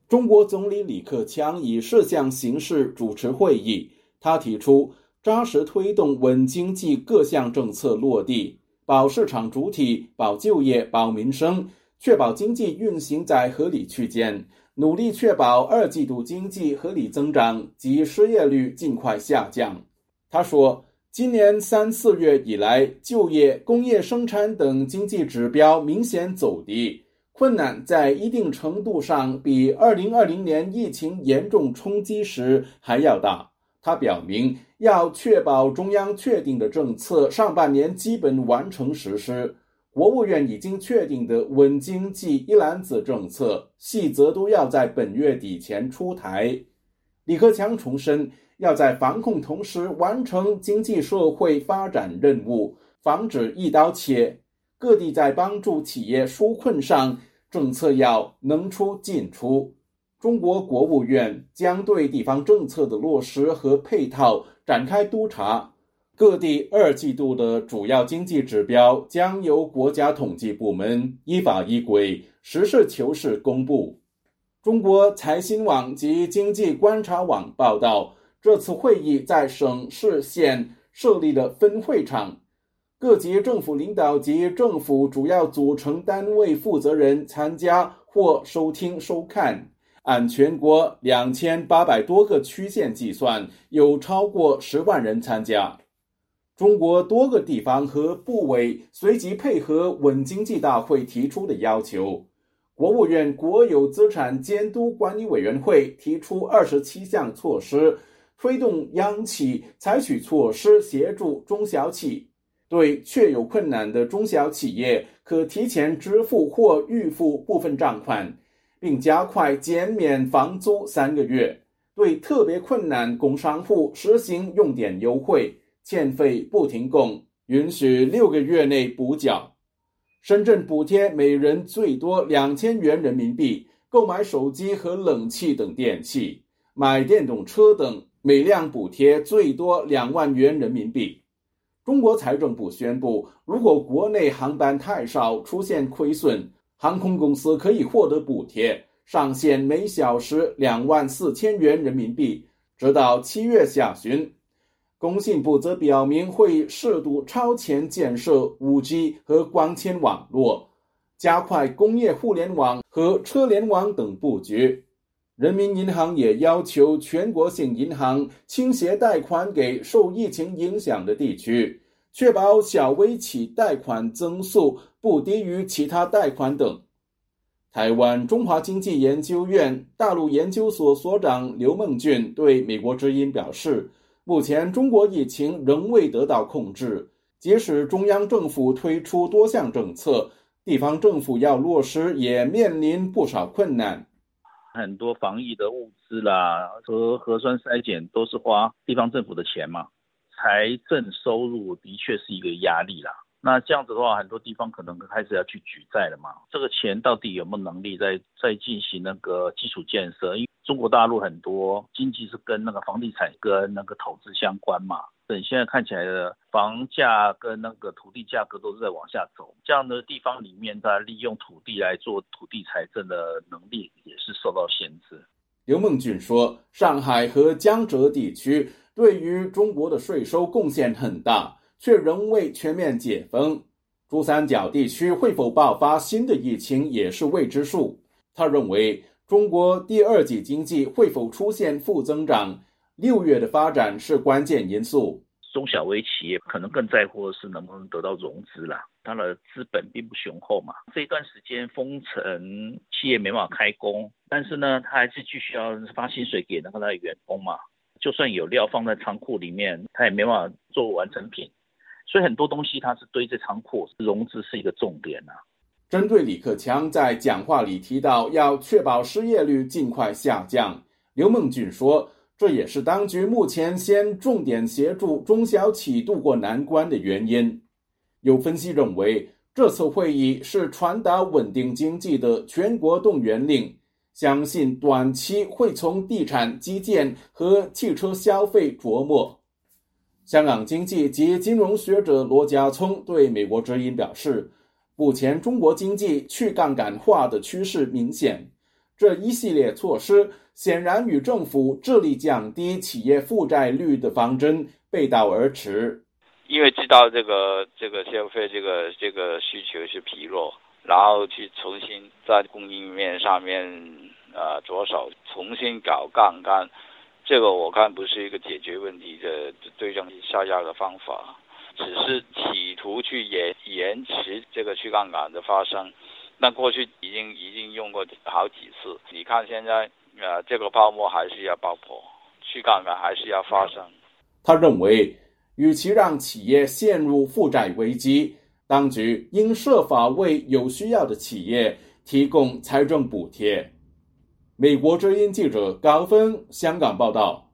中国总理李克强以视像形式主持会议，他提出扎实推动稳经济各项政策落地，保市场主体、保就业、保民生，确保经济运行在合理区间，努力确保二季度经济合理增长及失业率尽快下降。他说，今年3、4月以来，就业、工业生产等经济指标明显走低，困难在一定程度上比2020年疫情严重冲击时还要大。他表明，要确保中央确定的政策上半年基本完成实施，国务院已经确定的稳经济一揽子政策细则都要在本月底前出台。李克强重申，要在防控同时完成经济社会发展任务，防止一刀切。各地在帮助企业纾困上，政策要能出尽出。中国国务院将对地方政策的落实和配套展开督查，各地2季度的主要经济指标将由国家统计部门依法依规、实事求是公布。中国财新网及经济观察网报道，这次会议在省市县设立了分会场，各级政府领导及政府主要组成单位负责人参加或收听收看。按全国2800多个区县计算，有超过10万人参加。中国多个地方和部委随即配合稳经济大会提出的要求。国务院国有资产监督管理委员会提出27项措施，推动央企采取措施协助中小企，对确有困难的中小企业可提前支付或预付部分账款，并加快减免房租3个月，对特别困难工商户实行用电优惠，欠费不停供，允许6个月内补缴。深圳补贴每人最多2000元人民币，购买手机和冷气等电器，买电动车等每辆补贴最多2万元人民币。中国财政部宣布，如果国内航班太少出现亏损，航空公司可以获得补贴，上限每小时24000元人民币，直到7月下旬。工信部则表明会适度超前建设 5G 和光纤网络，加快工业互联网和车联网等布局。人民银行也要求全国性银行倾斜贷款给受疫情影响的地区，确保小微企贷款增速不低于其他贷款等。台湾中华经济研究院大陆研究所所长刘梦俊对美国之音表示，目前中国疫情仍未得到控制，即使中央政府推出多项政策，地方政府要落实也面临不少困难。 很多防疫的物资啦和核酸筛检都是花地方政府的钱嘛，财政收入的确是一个压力啦。那这样子的话，很多地方可能开始要去举债了嘛。这个钱到底有没有能力再进行那个基础建设？因为中国大陆很多经济是跟那个房地产跟那个投资相关嘛。等现在看起来的房价跟那个土地价格都是在往下走，这样的地方里面，它利用土地来做土地财政的能力也是受到限制。 刘梦俊说，上海和江浙地区对于中国的税收贡献很大，却仍未全面解封。珠三角地区会否爆发新的疫情也是未知数。他认为，中国第2季经济会否出现负增长，6月的发展是关键因素。 中小微企业可能更在乎的是能不能得到融资啦，它的资本并不雄厚嘛。这一段时间封城，企业没办法开工，但是呢，它还是继续要发薪水给那个员工嘛。就算有料放在仓库里面，它也没办法做完成品。所以很多东西它是堆在仓库，融资是一个重点啊。 针对李克强在讲话里提到要确保失业率尽快下降，刘梦俊说，这也是当局目前先重点协助中小企渡过难关的原因。有分析认为，这次会议是传达稳定经济的全国动员令，相信短期会从地产、基建和汽车消费着墨。香港经济及金融学者罗家聪对美国之音表示，目前中国经济去杠杆化的趋势明显， 这一系列措施显然与政府致力降低企业负债率的方针背道而驰。 因为知道这个消费这个需求是疲弱，然后去重新在供应面上面着手重新搞杠杆，这个我看不是一个解决问题的对症下药的方法，只是企图去延迟这个去杠杆的发生。那过去已经用过好几次，你看现在这个泡沫还是要爆破，去杠杆还是要发生。 他认为，与其让企业陷入负债危机，当局应设法为有需要的企业提供财政补贴。美国之音记者高芬香港报道。